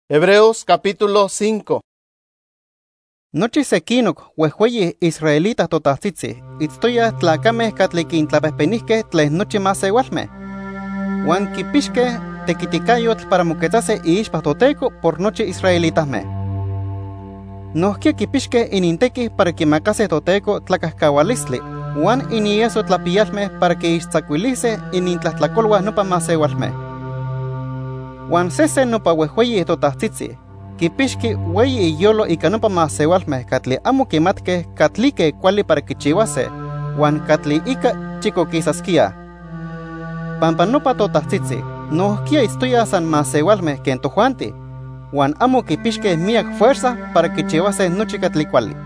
Hebreos capítulo 5. Nochi sequinoc huehueyi israelitas totahtitzi, itztoya tlacameh catliquin tlapehpenihqueh tles nochi maseualmeh. Huan quipixqueh tequiticayotl para moquetzase iixpa toteco por nochi israelitasmeh. Nohquia quipixqueh inintequih para quimacase toteco tlacahcaualistli, huan inieso tlapiyalmeh para quiixtzacuilise inintlahtlacolua nopa maseualmeh. Huan sesen nopa huehueyi totahtitzi, quipixqui ueyi iyolo ika nopa maseualmeh catli amo quimatqueh catlique cuali para quichiuase, huan catli ika chicoquisasquiah. Pampa nopa totahtitzi, nohquia itztoya san maseualmeh ken tojuanti, huan amo quipixqueh miak fuerza para quichiuase nochi catli cuali.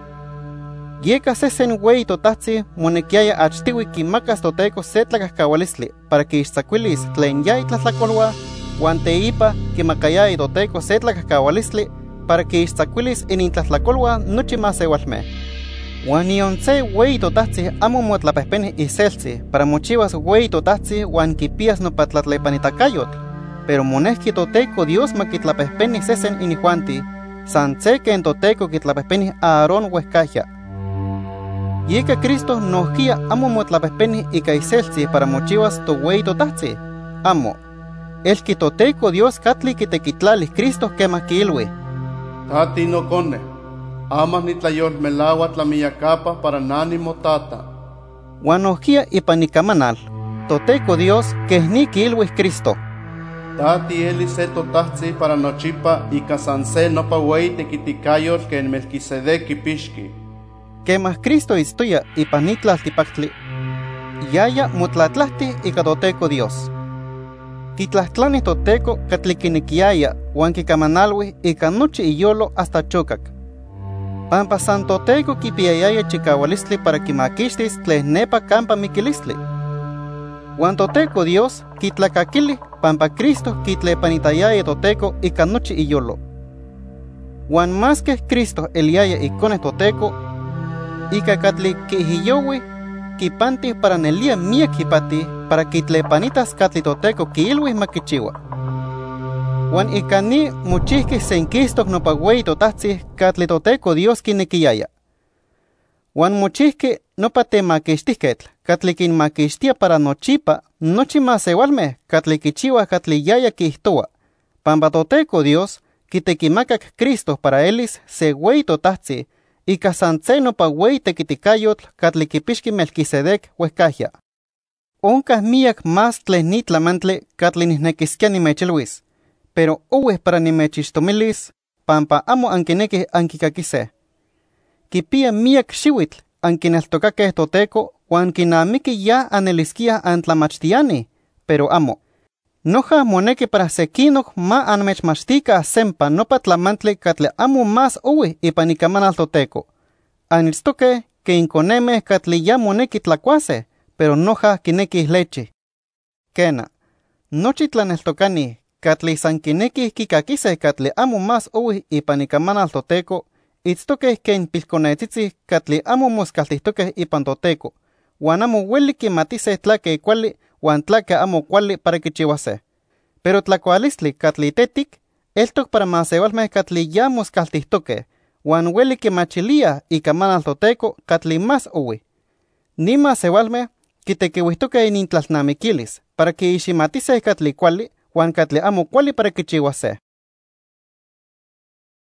Yeca sesen ueyi totahtzi monequiaya achtiui quimacas toteco se tlacahcaualistli para quiixtzacuilis tlen ya itlahtlacolua, huan teipa quimacayaya toteco se tlacahcaualistli para quiixtzacuilis inintlahtlacolua nochi maseualmeh. Huan nion se ueyi totahtzi amo motlapehpeni iseltzi para mochiuas ueyi totahtzi huan quipiyas nopa tlatlepanitacayotl, pero monehqui toteco Dios maquitlapehpeni sesen inihuanti, san se ken toteco quitlapehpeni Aarón huehcahya. Yeca Cristo nohquia amo motlapehpeni ika iseltzi para mochiuas to ueyi totahtzi, amo. Elqui toteco Dios catli quitequitlalis Cristo quemah quiilui: Tati no cone, amas nitlayolmelaua tlamiyacapa para nánimo tata. Huan nohquia ipan icamanal, toteco Dios quehni quiilui Cristo: Tati eli se totahtzi para nochipa ika san se nopa ueyi tequiticayotl ken Melquisedec quipixqui. Quemah Cristo itztoya ipan itlaltipactli, yaya motlatlahti ika toteco Dios. Quitlahtlanih toteco catli quinequiaya huan quicamanalui ika nochi iyolo hasta chocac. Pampa san toteco quipiyayaya chicaualistli para quimaquixtis tlen nepa campa miquilistli. Huan toteco Dios quitlacaquili pampa Cristo quitlepanitayaya toteco ika nochi iyolo. Huan más que Cristo eliaya icone toteco, ika catli quihiyoui quipanti para nelia miak quipati para quitlepanitas catli toteco quiilui maquichiua. Huan ika ni mochihqueh senquistoc nopa ueyi totahtzi catli toteco Dios quinequiyaya. Huan mochihqueh nopa temaquixtihquetl catli quinmaquixtia para nochipa nochi maseualmeh catli quichiua catli yaya quihtoua, pampa toteco Dios quitequimacac Cristo para elis se ueyi totahtzi ika san se nopa ueyi tequiticayotl catli quipixqui Melquisedec huehcahya. Oncah miak más tlen ni tlamantli catli nihnequisquia nimechilhuis, pero oueh para nimechixtomilis, pampa amo anquinequih anquicaquiseh. Quipia miak xiuitl anquineltocaqueh toteco huan quinamiqui ya anelisquiah antlamachtiani, pero amo. Noja monequi para sequinoc ma anmechmachtica sempa nopa tlamantli catli amo más oueh ipan icamanal toteco. Anitztoqueh que inconemeh catli ya monequi tlacuase, pero noja quinequih lechi. Quena, nochi tlaneltocani catli san quinequih quicaquise catli amo más oueh ipan icamanal toteco, itztoqueh ken pilconetzitzi catli amo moscaltihtoqueh ipan toteco, huan amo ueli quimatise tlaque cuali huan tlaque amo cuali para quichiuase. Pero tlacualistli catli tetic, eltoc para maseualmeh catli ya moscaltihtoqueh, huan ueli quimachilia icamanal toteco catli más oueh. Ni maseualmeh quitequiuihtoqueh inintlalnamiquilis para quiiximatise catli cuali huan catli amo cuali para quichiuase.